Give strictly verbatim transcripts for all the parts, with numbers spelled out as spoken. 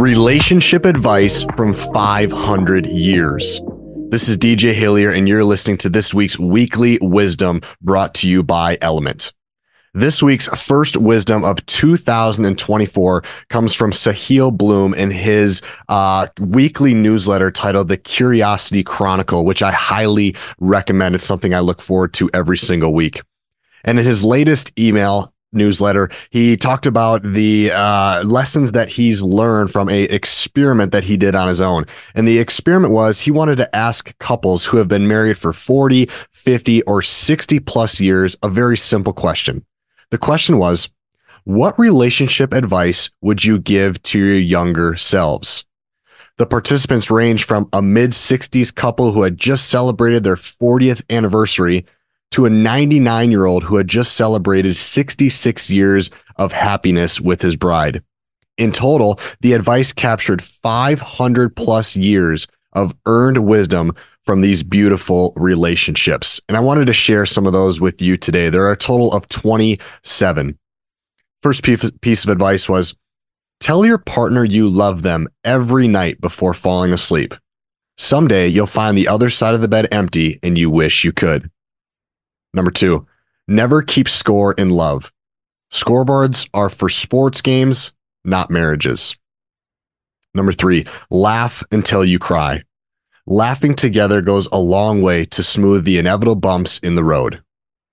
Relationship advice from five hundred years. This is D J Hillier, and you're listening to this week's Weekly Wisdom brought to you by Element. This week's first wisdom of two thousand twenty-four comes from Sahil Bloom in his uh, weekly newsletter titled The Curiosity Chronicle, which I highly recommend. It's something I look forward to every single week. And in his latest email newsletter, he talked about the uh, lessons that he's learned from a experiment that he did on his own. And the experiment was he wanted to ask couples who have been married for forty, fifty, or sixty plus years a very simple question. The question was, what relationship advice would you give to your younger selves? The participants ranged from a mid-sixties couple who had just celebrated their fortieth anniversary to a ninety-nine-year-old who had just celebrated sixty-six years of happiness with his bride. In total, the advice captured five hundred plus years of earned wisdom from these beautiful relationships. And I wanted to share some of those with you today. There are a total of twenty-seven. First piece of advice was, tell your partner you love them every night before falling asleep. Someday you'll find the other side of the bed empty and you wish you could. Number two, never keep score in love. Scoreboards are for sports games, not marriages. Number three, laugh until you cry. Laughing together goes a long way to smooth the inevitable bumps in the road.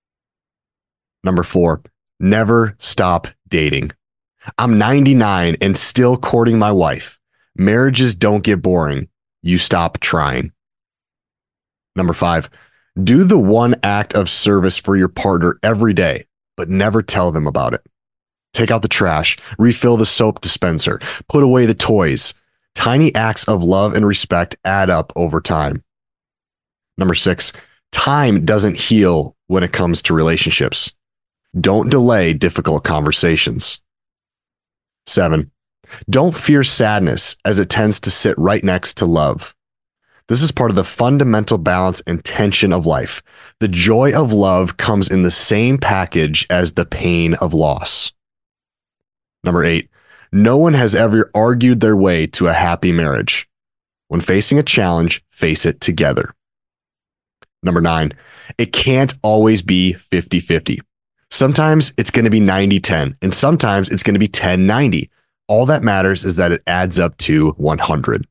Number four, never stop dating. I'm ninety-nine and still courting my wife. Marriages don't get boring. You stop trying. Number five, do the one act of service for your partner every day, but never tell them about it. Take out the trash, refill the soap dispenser, put away the toys. Tiny acts of love and respect add up over time. Number six, time doesn't heal when it comes to relationships. Don't delay difficult conversations. Seven, don't fear sadness as it tends to sit right next to love. This is part of the fundamental balance and tension of life. The joy of love comes in the same package as the pain of loss. Number eight, no one has ever argued their way to a happy marriage. When facing a challenge, face it together. Number nine, it can't always be fifty-fifty. Sometimes it's going to be ninety ten, and sometimes it's going to be ten ninety. All that matters is that it adds up to one hundred.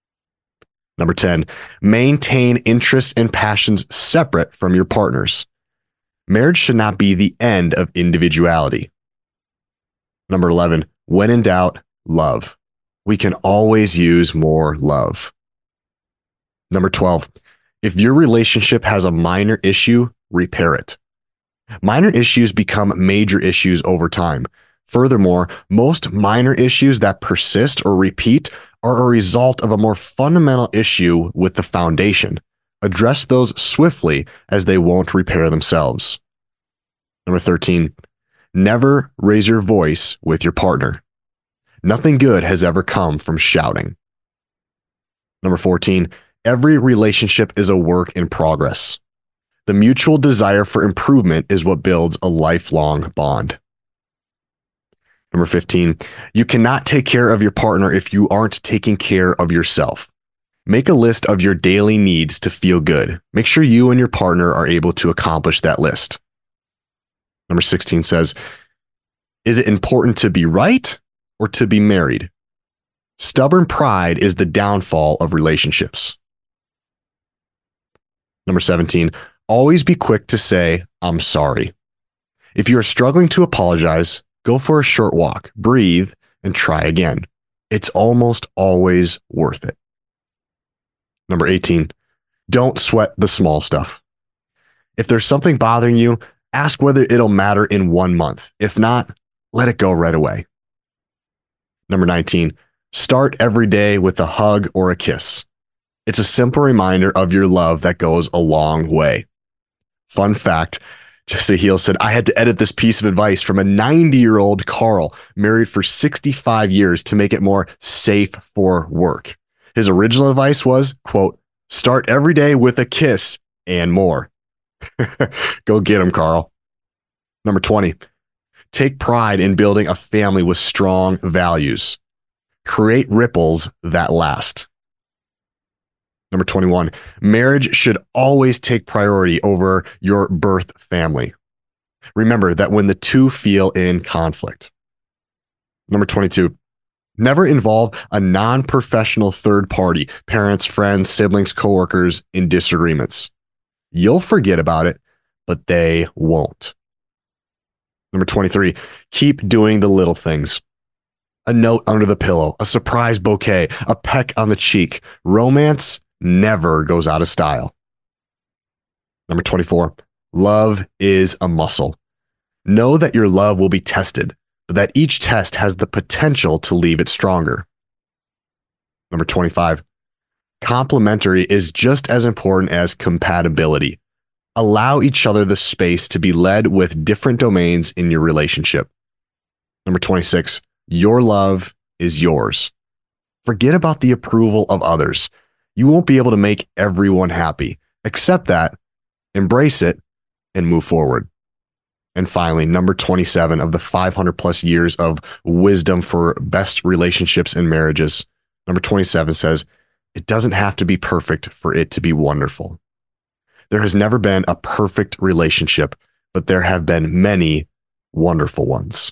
Number ten, maintain interests and passions separate from your partners. Marriage should not be the end of individuality. Number eleven, when in doubt, love. We can always use more love. Number twelve, if your relationship has a minor issue, repair it. Minor issues become major issues over time. Furthermore, most minor issues that persist or repeat are a result of a more fundamental issue with the foundation. Address those swiftly as they won't repair themselves. Number thirteen, never raise your voice with your partner. Nothing good has ever come from shouting. Number fourteen, every relationship is a work in progress. The mutual desire for improvement is what builds a lifelong bond. Number fifteen, you cannot take care of your partner if you aren't taking care of yourself. Make a list of your daily needs to feel good. Make sure you and your partner are able to accomplish that list. Number sixteen says, is it important to be right or to be married? Stubborn pride is the downfall of relationships. Number seventeen, always be quick to say, I'm sorry. If you are struggling to apologize, go for a short walk, breathe, and try again. It's almost always worth it. Number eighteen, don't sweat the small stuff. If there's something bothering you, ask whether it'll matter in one month. If not, let it go right away. Number nineteen, start every day with a hug or a kiss. It's a simple reminder of your love that goes a long way. Fun fact, Sahil said, I had to edit this piece of advice from a ninety-year-old Carl, married for sixty-five years, to make it more safe for work. His original advice was, quote, start every day with a kiss and more. Go get him, Carl. Number twenty, take pride in building a family with strong values. Create ripples that last. Number twenty-one, marriage should always take priority over your birth family. Remember that when the two feel in conflict. Number twenty-two, never involve a non-professional third party, parents, friends, siblings, coworkers, in disagreements. You'll forget about it, but they won't. Number twenty-three, keep doing the little things. A note under the pillow, a surprise bouquet, a peck on the cheek. Romance never goes out of style. Number twenty-four, love is a muscle. Know that your love will be tested, but that each test has the potential to leave it stronger. Number twenty-five, complementary is just as important as compatibility. Allow each other the space to be led with different domains in your relationship. Number twenty-six, your love is yours. Forget about the approval of others. You won't be able to make everyone happy. Accept that, embrace it, and move forward. And finally, number twenty-seven of the five hundred plus years of wisdom for best relationships and marriages. Number twenty-seven says, it doesn't have to be perfect for it to be wonderful. There has never been a perfect relationship, but there have been many wonderful ones.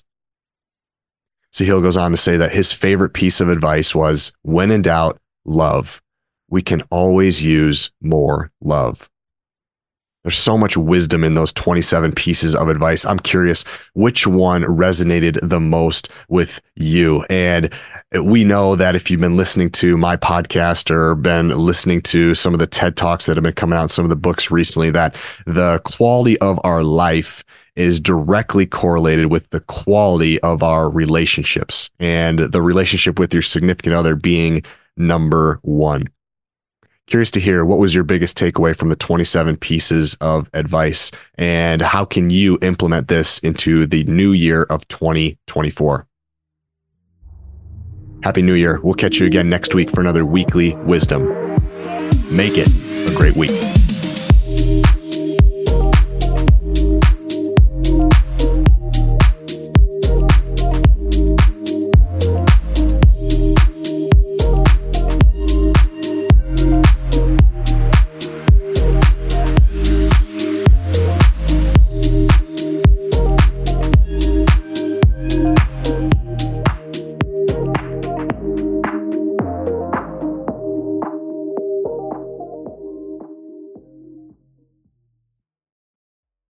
Sahil goes on to say that his favorite piece of advice was, when in doubt, love. We can always use more love. There's so much wisdom in those twenty-seven pieces of advice. I'm curious which one resonated the most with you. And we know that if you've been listening to my podcast or been listening to some of the TED Talks that have been coming out, some of the books recently, that the quality of our life is directly correlated with the quality of our relationships, and the relationship with your significant other being number one. Curious to hear, what was your biggest takeaway from the twenty-seven pieces of advice, and how can you implement this into the new year of twenty twenty-four? Happy New Year. We'll catch you again next week for another weekly wisdom. Make it a great week.